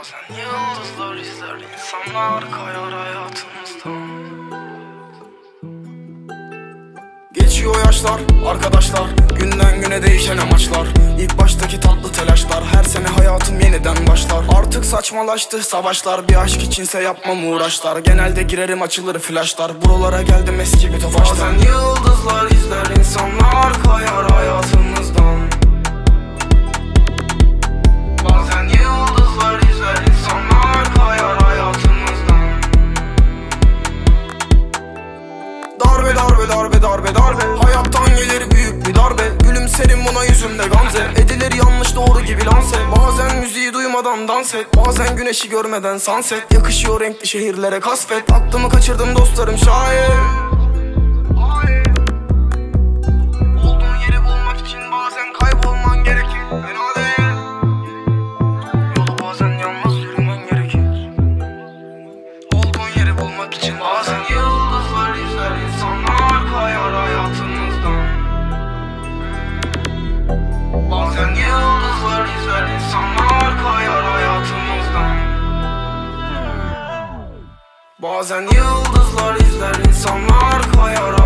Bazen yıldızlar izler, insanlar kayar hayatımızdan. Geçiyor yaşlar, arkadaşlar, günden güne değişen amaçlar. İlk baştaki tatlı telaşlar, her sene hayatım yeniden başlar. Artık saçmalaştı savaşlar, bir aşk içinse yapmam uğraşlar. Genelde girerim açılır flaşlar, buralara geldim eski bir tofaşlar. Bazen yıldızlar izler, insanlar kayar hayatımızdan. Bazen yıldızlar izler, insanlar kayar hayatımızdan. Darbe darbe darbe darbe darbe, hayattan gelir büyük bir darbe. Gülümserim buna yüzümde gamze, edilir yanlış doğru gibi lanse. Bazen müziği duymadan dans et, bazen güneşi görmeden sunset. Yakışıyor renkli şehirlere kasvet, aklımı kaçırdım dostlarım şayet. Olduğun yeri bulmak için bazen kaybolman gerekir, fena değil. Yolu bazen yalnız yürümen gerekir. Olduğun yeri bulmak için bazen yıldızlar izler, insanlar kayar hayatımızdan. Bazen yıldızlar izler, insanlar kayar hayatımızdan. Bazen yıldızlar izler, insanlar kayar